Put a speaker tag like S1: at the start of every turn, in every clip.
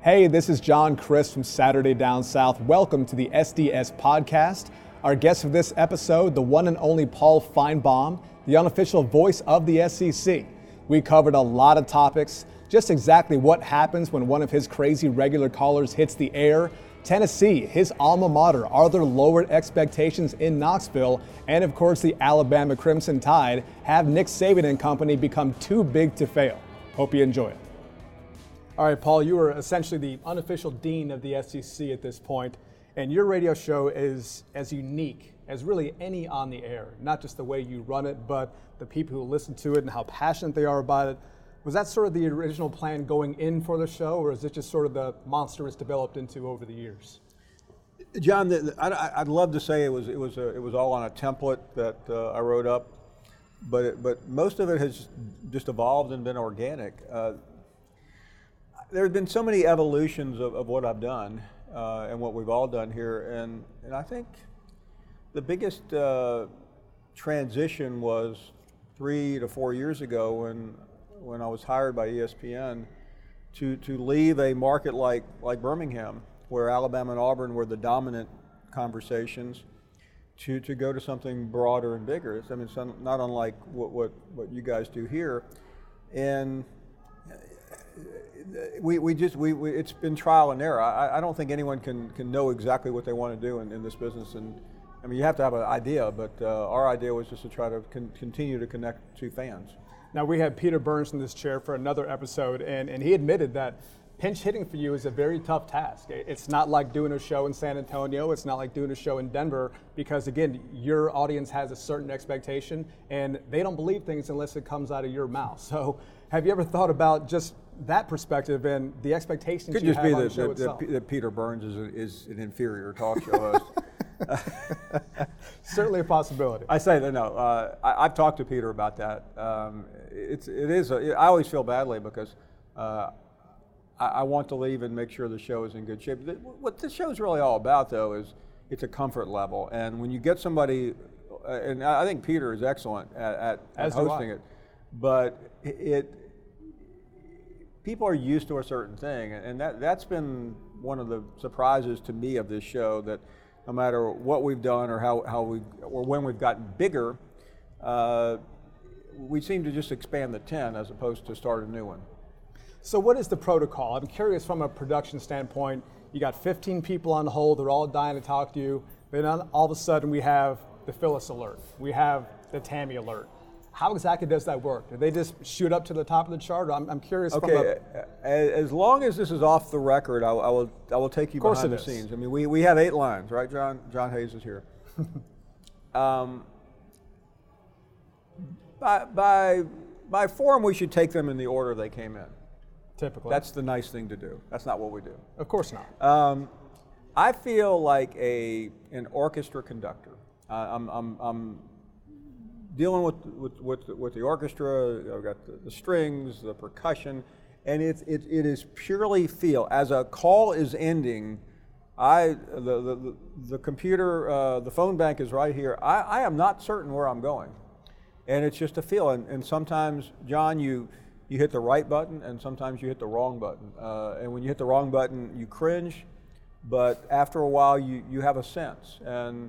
S1: Hey, this is John Chris from Saturday Down South. Welcome to the SDS podcast. Our guest for this episode, the one and only Paul Finebaum, the unofficial voice of the SEC. We covered a lot of topics, just exactly what happens when one of his crazy regular callers hits the air, Tennessee, his alma mater, are there lowered expectations in Knoxville, and of course the Alabama Crimson Tide, have Nick Saban and company become too big to fail? Hope you enjoy it. All right, Paul, you are essentially the unofficial dean of the SEC at this point, and your radio show is as unique as really any on the air, not just the way you run it, but the people who listen to it and how passionate they are about it. Was that sort of the original plan going in for the show, or is it just sort of the monster it's developed into over the years?
S2: John, I'd love to say it was all on a template that I wrote up, but most of it has just evolved and been organic. There have been so many evolutions of what I've done and what we've all done here, and I think the biggest transition was 3 to 4 years ago when I was hired by ESPN to leave a market like Birmingham, where Alabama and Auburn were the dominant conversations, to go to something broader and bigger. I mean, it's not unlike what you guys do here, and it's been trial and error. I don't think anyone can know exactly what they want to do in this business, and I mean, you have to have an idea, but our idea was just to try to continue to connect to fans.
S1: Now, we had Peter Burns in this chair for another episode, and he admitted that pinch hitting for you is a very tough task. It's not like doing a show in San Antonio. It's not like doing a show in Denver, because, again, your audience has a certain expectation, and they don't believe things unless it comes out of your mouth. So have you ever thought about just that perspective and the expectations you have on the show itself?
S2: Could just be that Peter Burns is an inferior talk show host.
S1: Certainly a possibility.
S2: I say that, no. I've talked to Peter about that. I always feel badly because I want to leave and make sure the show is in good shape. What this show is really all about, though, is it's a comfort level. And when you get somebody, and I think Peter is excellent at hosting it, but people are used to a certain thing, and that's been one of the surprises to me of this show, that no matter what we've done or when we've gotten bigger, we seem to just expand the tent as opposed to start a new one.
S1: So what is the protocol? I'm curious from a production standpoint. You got 15 people on hold, they're all dying to talk to you. Then all of a sudden we have the Phyllis alert. We have the Tammy alert. How exactly does that work? Do they just shoot up to the top of the chart? I'm curious.
S2: Okay, as long as this is off the record, I will take you behind the scenes. I mean, we have 8 lines, right, John? John Hayes is here. By form, we should take them in the order they came in.
S1: Typically.
S2: That's the nice thing to do. That's not what we do.
S1: Of course not.
S2: I feel like an orchestra conductor. I'm dealing with the orchestra. I've got the strings, the percussion, and it is purely feel. As a call is ending, the computer, the phone bank is right here. I am not certain where I'm going, and it's just a feel. And sometimes, John, you hit the right button, and sometimes you hit the wrong button. And when you hit the wrong button, you cringe, but after a while, you have a sense. And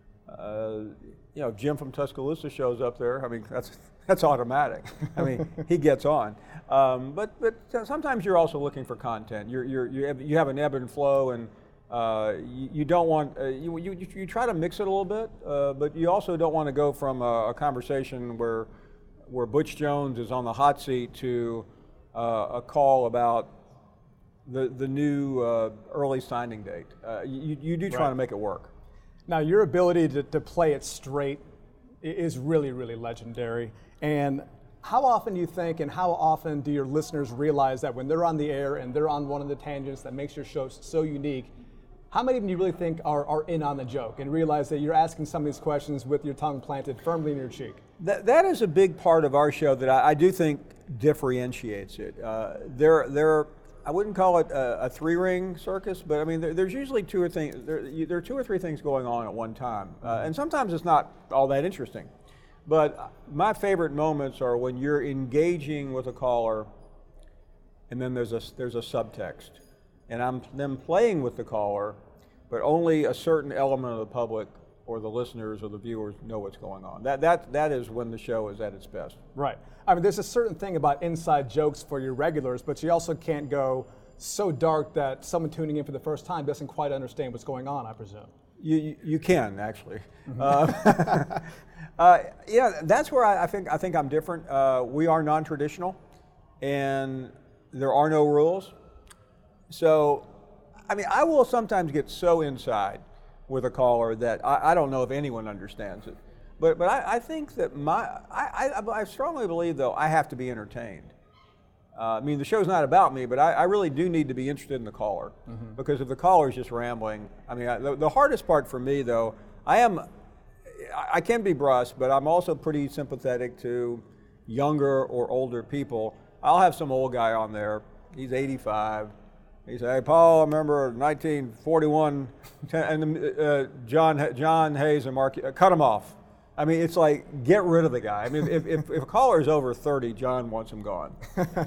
S2: Jim from Tuscaloosa shows up there. I mean, that's automatic. I mean, he gets on. But sometimes you're also looking for content. You have an ebb and flow, and you don't want you try to mix it a little bit, but you also don't want to go from a conversation where Butch Jones is on the hot seat to a call about the new early signing date. You do try to make it work.
S1: Now, your ability to play it straight is really, really legendary. And how often do you think, and how often do your listeners realize that when they're on the air and they're on one of the tangents that makes your show so unique, how many of them do you really think are in on the joke and realize that you're asking some of these questions with your tongue planted firmly in your cheek?
S2: That is a big part of our show that I do think differentiates it. I wouldn't call it a 3-ring circus, but I mean, there's usually 2 or 3 there are 2 or 3 things going on at one time, and sometimes it's not all that interesting. But my favorite moments are when you're engaging with a caller, and then there's a subtext, and I'm then playing with the caller, but only a certain element of the public or the listeners or the viewers know what's going on. That is when the show is at its best.
S1: Right. I mean, there's a certain thing about inside jokes for your regulars, but you also can't go so dark that someone tuning in for the first time doesn't quite understand what's going on, I presume.
S2: You can, actually. Yeah, that's where I think I'm different. We are non-traditional, and there are no rules. So, I mean, I will sometimes get so inside with a caller that I don't know if anyone understands it. But I think that I strongly believe, though, I have to be entertained. I mean, the show's not about me, but I really do need to be interested in the caller. Because if the caller's just rambling, I mean, the hardest part for me, though, I can be brusque, but I'm also pretty sympathetic to younger or older people. I'll have some old guy on there, he's 85. He said, "Hey, Paul, I remember 1941, and John Hayes and Mark, cut him off." I mean, it's like, get rid of the guy. I mean, if a caller is over 30, John wants him gone.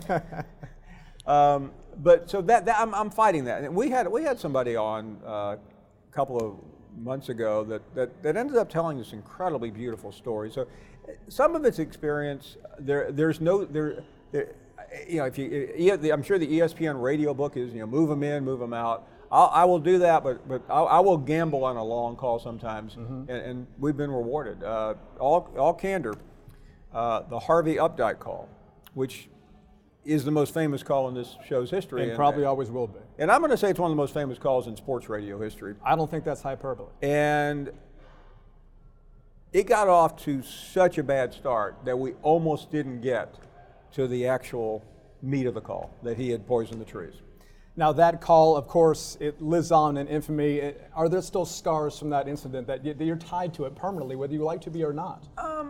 S2: But so I'm fighting that. And we had somebody on a couple of months ago that ended up telling this incredibly beautiful story. So some of its experience, there's no. You know, I'm sure the ESPN radio book is, move them in, move them out. I will do that, but I will gamble on a long call sometimes, and we've been rewarded. All candor, the Harvey Updike call, which is the most famous call in this show's history.
S1: And probably always will be.
S2: And I'm going to say it's one of the most famous calls in sports radio history.
S1: I don't think that's hyperbole.
S2: And it got off to such a bad start that we almost didn't get to the actual meat of the call, that he had poisoned the trees.
S1: Now that call, of course, it lives on in infamy. Are there still scars from that incident that you're tied to it permanently, whether you like to be or not?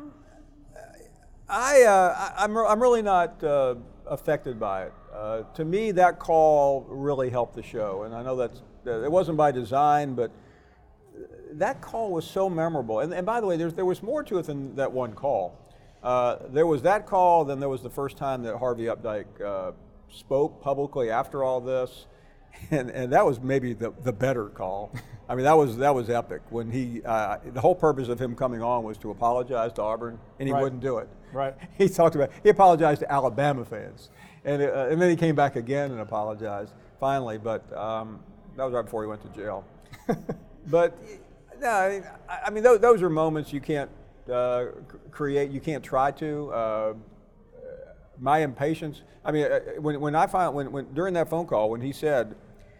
S2: I'm really not affected by it. To me, that call really helped the show, and I know it wasn't by design, but that call was so memorable. And by the way, there was more to it than that one call. There was that call, then there was the first time that Harvey Updike spoke publicly after all this, and that was maybe the better call. I mean, that was epic. When the whole purpose of him coming on was to apologize to Auburn, and he wouldn't do it.
S1: Right.
S2: He apologized to Alabama fans, and then he came back again and apologized finally. But that was right before he went to jail. But no, I mean those are moments you can't create. You can't try to. My impatience. I mean, when during that phone call when he said,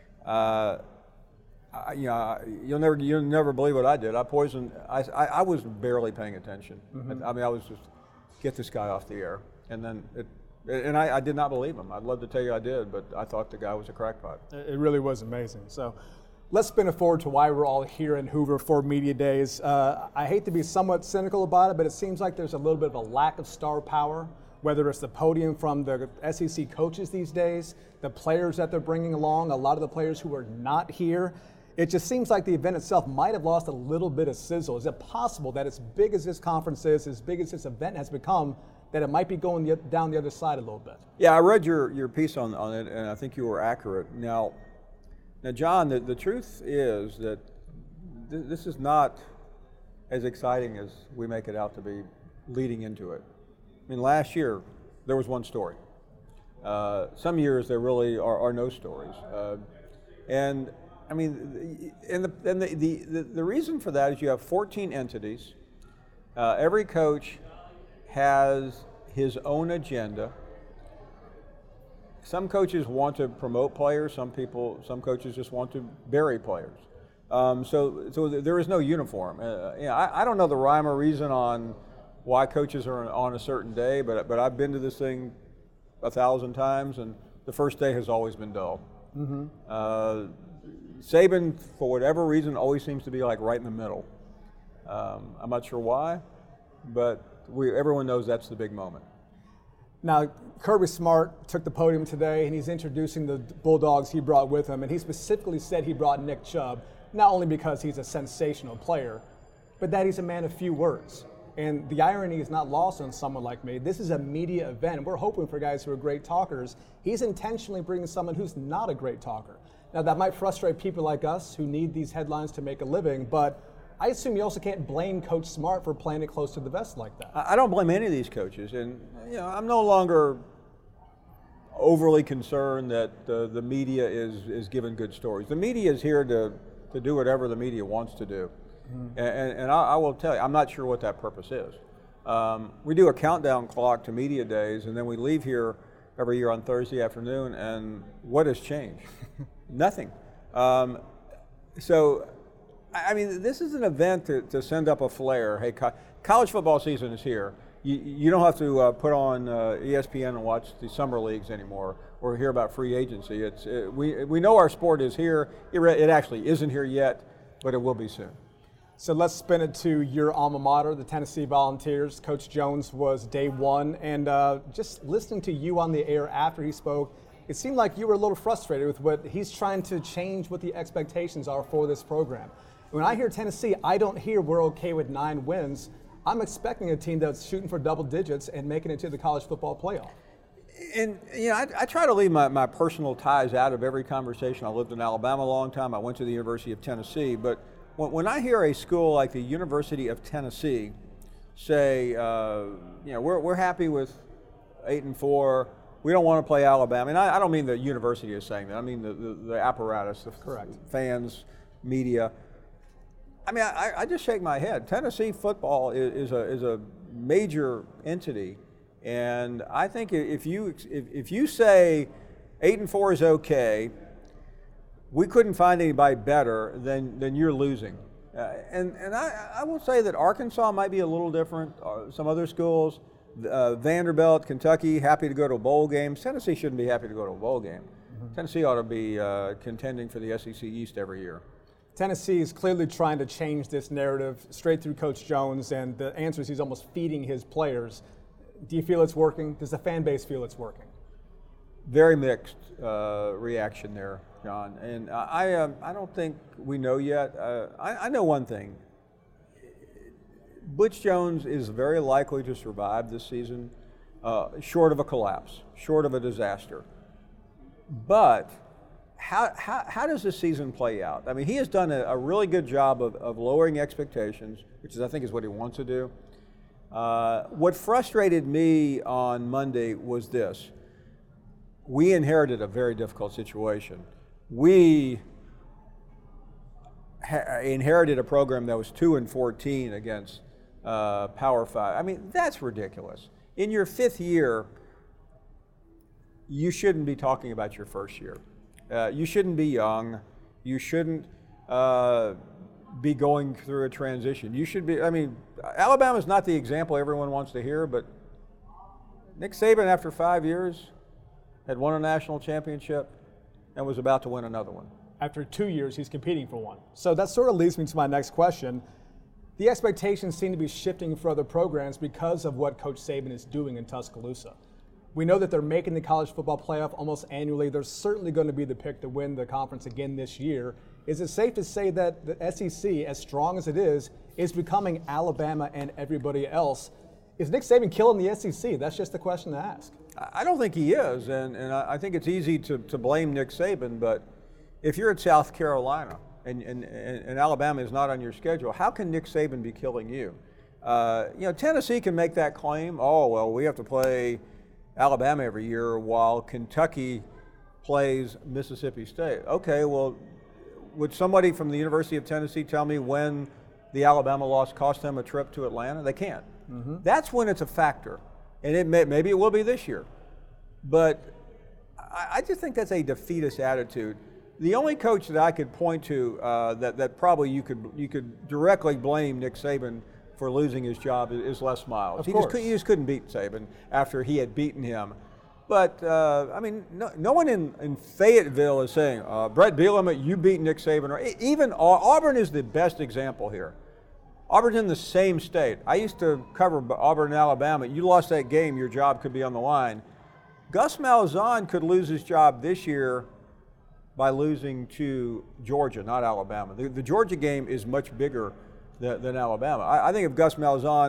S2: you'll never believe what I did. I poisoned. I was barely paying attention. I mean, I was just get this guy off the air, and then I did not believe him. I'd love to tell you I did, but I thought the guy was a crackpot.
S1: It really was amazing. So. Let's spin it forward to why we're all here in Hoover for Media Days. I hate to be somewhat cynical about it, but it seems like there's a little bit of a lack of star power, whether it's the podium from the SEC coaches these days, the players that they're bringing along, a lot of the players who are not here. It just seems like the event itself might have lost a little bit of sizzle. Is it possible that as big as this conference is, as big as this event has become, that it might be going down the other side a little bit?
S2: Yeah, I read your piece on it, and I think you were accurate. Now, John, the truth is that this is not as exciting as we make it out to be leading into it. I mean, last year, there was one story. Some years, there really are no stories. And, I mean, the reason for that is you have 14 entities. Every coach has his own agenda. Some coaches want to promote players. Some coaches just want to bury players. So there is no uniform. I don't know the rhyme or reason on why coaches are on a certain day, but I've been to this thing 1,000 times, and the first day has always been dull. Saban, for whatever reason, always seems to be like right in the middle. I'm not sure why, but everyone knows that's the big moment.
S1: Now, Kirby Smart took the podium today, and he's introducing the Bulldogs he brought with him, and he specifically said he brought Nick Chubb, not only because he's a sensational player, but that he's a man of few words. And the irony is not lost on someone like me. This is a media event. We're hoping for guys who are great talkers. He's intentionally bringing someone who's not a great talker. Now, that might frustrate people like us who need these headlines to make a living, but I assume you also can't blame Coach Smart for playing it close to the vest like that.
S2: I don't blame any of these coaches, and I'm no longer overly concerned that the media is giving good stories. The media is here to do whatever the media wants to do. Mm-hmm. And I will tell you, I'm not sure what that purpose is. We do a countdown clock to media days, and then we leave here every year on Thursday afternoon, and what has changed? Nothing. So, I mean, this is an event to send up a flare. Hey, college football season is here. You don't have to put on ESPN and watch the summer leagues anymore or hear about free agency. We know our sport is here. It actually isn't here yet, but it will be soon.
S1: So let's spin it to your alma mater, the Tennessee Volunteers. Coach Jones was day one, and just listening to you on the air after he spoke, it seemed like you were a little frustrated with what he's trying to change what the expectations are for this program. When I hear Tennessee, I don't hear we're okay with 9 wins. I'm expecting a team that's shooting for double digits and making it to the college football playoff.
S2: And I try to leave my personal ties out of every conversation. I lived in Alabama a long time. I went to the University of Tennessee, but when I hear a school like the University of Tennessee say, we're happy with 8-4, we don't want to play Alabama, and I don't mean the university is saying that. I mean the apparatus, the
S1: correct
S2: fans, media. I mean, I just shake my head. Tennessee football is a major entity, and I think if you say 8-4 is okay, we couldn't find anybody better, then you're losing. And I will say that Arkansas might be a little different. Some other schools, Vanderbilt, Kentucky, happy to go to a bowl game. Tennessee shouldn't be happy to go to a bowl game. Mm-hmm. Tennessee ought to be contending for the SEC East every year.
S1: Tennessee is clearly trying to change this narrative straight through Coach Jones, and the answer is he's almost feeding his players. Do you feel it's working? Does the fan base feel it's working?
S2: Very mixed reaction there, John. And I don't think we know yet. I know one thing. Butch Jones is very likely to survive this season, short of a collapse, short of a disaster. But how does this season play out? I mean, he has done a really good job of lowering expectations, which I think is what he wants to do. What frustrated me on Monday was this. We inherited a very difficult situation. We inherited a program that was 2-14 against Power 5. I mean, that's ridiculous. In your 5th year, you shouldn't be talking about your first year. You shouldn't be young. You shouldn't be going through a transition. You should be, I mean, Alabama's not the example everyone wants to hear, but Nick Saban, after 5 years, had won a national championship and was about to win another one.
S1: After 2 years, he's competing for one. So that sort of leads me to my next question. The expectations seem to be shifting for other programs because of what Coach Saban is doing in Tuscaloosa. We know that they're making the college football playoff almost annually. They're certainly going to be the pick to win the conference again this year. Is it safe to say that the SEC, as strong as it is becoming Alabama and everybody else? Is Nick Saban killing the SEC? That's just the question to ask.
S2: I don't think he is, and I think it's easy to blame Nick Saban, but if you're at South Carolina and Alabama is not on your schedule, how can Nick Saban be killing you? Tennessee can make that claim. Oh, well, we have to play Alabama every year while Kentucky plays Mississippi State. Okay, well, would somebody from the University of Tennessee tell me when the Alabama loss cost them a trip to Atlanta? They can't. Mm-hmm. That's when it's a factor. And maybe it will be this year. But I just think that's a defeatist attitude. The only coach that I could point to that probably you could directly blame Nick Saban for losing his job is Les Miles. He just couldn't beat Saban after he had beaten him. But, no one in Fayetteville is saying, Brett Bielema, you beat Nick Saban. Or even Auburn is the best example here. Auburn's in the same state. I used to cover Auburn and Alabama. You lost that game, your job could be on the line. Gus Malzahn could lose his job this year by losing to Georgia, not Alabama. The Georgia game is much bigger than Alabama. I think if Gus Malzahn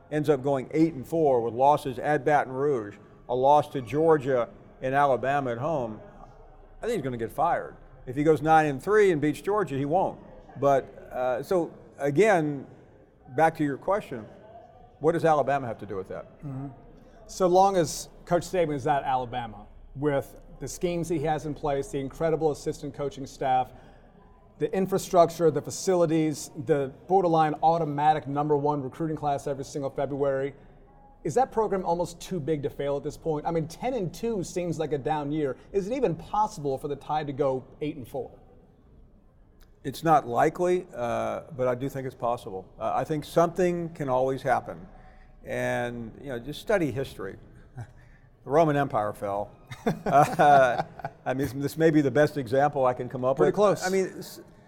S2: ends up going 8-4 with losses at Baton Rouge, a loss to Georgia and Alabama at home, I think he's going to get fired. If he goes 9-3 and beats Georgia, he won't. But so again, back to your question, what does Alabama have to do with that?
S1: Mm-hmm. So long as Coach Saban is at Alabama, with the schemes he has in place, the incredible assistant coaching staff, the infrastructure, the facilities, the borderline automatic #1 recruiting class every single February, is that program almost too big to fail at this point? I mean, 10-2 seems like a down year. Is it even possible for the Tide to go 8-4?
S2: It's not likely, but I do think it's possible. I think something can always happen. And, just study history. The Roman Empire fell. I mean, this may be the best example I can come up with.
S1: Pretty close.
S2: I mean,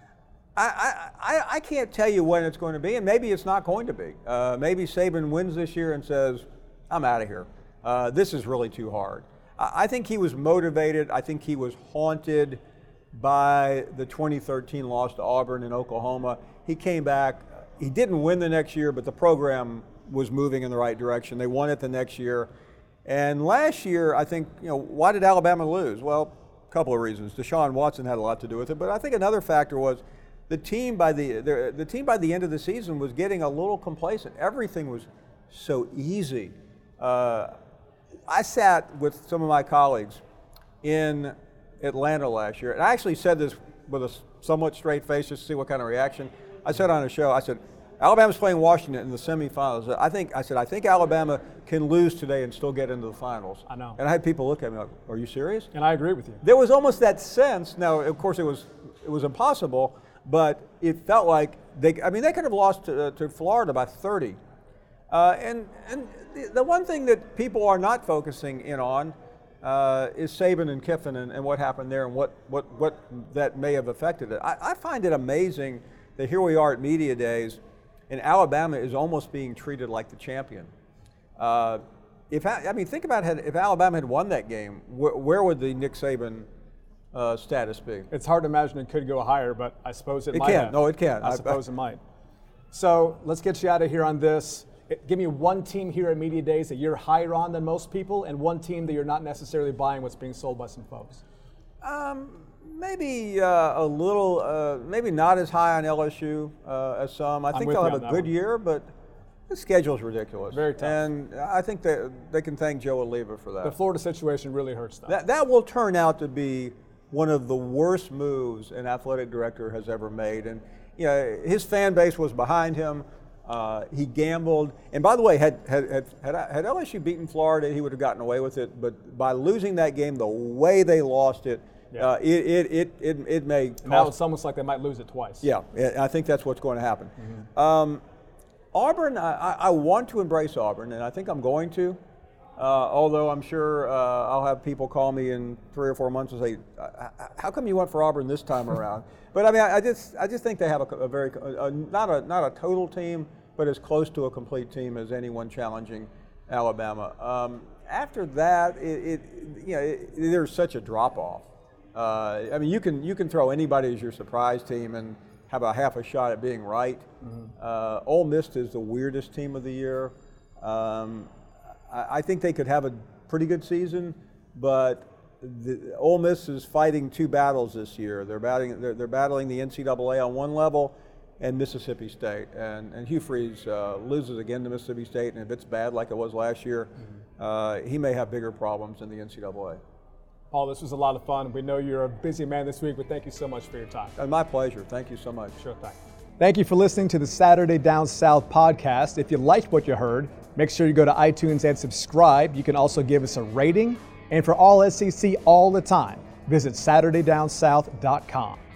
S2: I can't tell you when it's going to be, and maybe it's not going to be. Maybe Saban wins this year and says, I'm out of here. This is really too hard. I think he was motivated. I think he was haunted by the 2013 loss to Auburn in Oklahoma. He came back. He didn't win the next year, but the program was moving in the right direction. They won it the next year. And last year, I think, why did Alabama lose? Well, a couple of reasons. Deshaun Watson had a lot to do with it, but I think another factor was the team by the end of the season was getting a little complacent. Everything was so easy. I sat with some of my colleagues in Atlanta last year, and I actually said this with a somewhat straight face just to see what kind of reaction. I said on a show, I said, Alabama's playing Washington in the semifinals. I think Alabama can lose today and still get into the finals.
S1: I know.
S2: And I had people look at me like, are you serious?
S1: And I agree with you.
S2: There was almost that sense. Now, of course, it was impossible, but it felt like they could have lost to Florida by 30. And the one thing that people are not focusing in on is Saban and Kiffin and what happened there and what that may have affected it. I find it amazing that here we are at Media Days, and Alabama is almost being treated like the champion. Think about if Alabama had won that game, where would the Nick Saban status be?
S1: It's hard to imagine it could go higher, but I suppose it might.
S2: It can. No, it can.
S1: I suppose it might. So let's get you out of here on this. Give me one team here at Media Days that you're higher on than most people, and one team that you're not necessarily buying what's being sold by some folks.
S2: Maybe a little, maybe not as high on LSU as some. I think they'll have a good year, but the schedule's ridiculous.
S1: Very tough.
S2: And I think they can thank Joe Alleva for that.
S1: The Florida situation really hurts them.
S2: That will turn out to be one of the worst moves an athletic director has ever made. And his fan base was behind him. He gambled. And by the way, had LSU beaten Florida, he would have gotten away with it. But by losing that game the way they lost it,
S1: yeah.
S2: It may cost.
S1: Now it's almost like they might lose it twice.
S2: Yeah, I think that's what's going to happen.
S1: Mm-hmm.
S2: Auburn, I want to embrace Auburn, and I think I'm going to. Although I'm sure I'll have people call me in 3 or 4 months and say, "How come you went for Auburn this time around?" But I mean, I just think they have a very not a total team, but as close to a complete team as anyone challenging Alabama. After that, there's such a drop off. You can throw anybody as your surprise team and have a half a shot at being right. Mm-hmm. Ole Miss is the weirdest team of the year. I think they could have a pretty good season, but Ole Miss is fighting two battles this year. They're battling the NCAA on one level and Mississippi State. And Hugh Freeze loses again to Mississippi State, and if it's bad like it was last year, he may have bigger problems in the NCAA.
S1: Paul, this was a lot of fun. We know you're a busy man this week, but thank you so much for your time.
S2: My pleasure. Thank you so much.
S1: Sure thing. Thank you for listening to the Saturday Down South podcast. If you liked what you heard, make sure you go to iTunes and subscribe. You can also give us a rating. And for all SEC all the time, visit SaturdayDownSouth.com.